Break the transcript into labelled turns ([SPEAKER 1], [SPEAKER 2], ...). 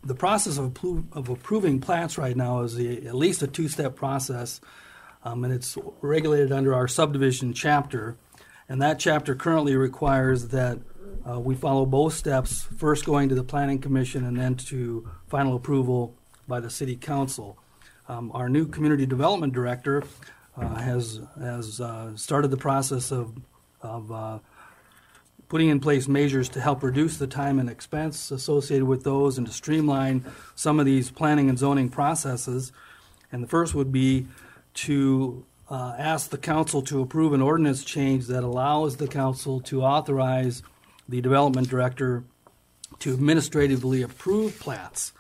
[SPEAKER 1] The process of approving plats right now is at least a two-step process, and it's regulated under our subdivision chapter. And that chapter currently requires that we follow both steps, first going to the Planning Commission and then to final approval by the City Council. Our new Community Development Director has started the process of putting in place measures to help reduce the time and expense associated with those and to streamline some of these planning and zoning processes. And the first would be to ask the council to approve an ordinance change that allows the council to authorize the development director to administratively approve plats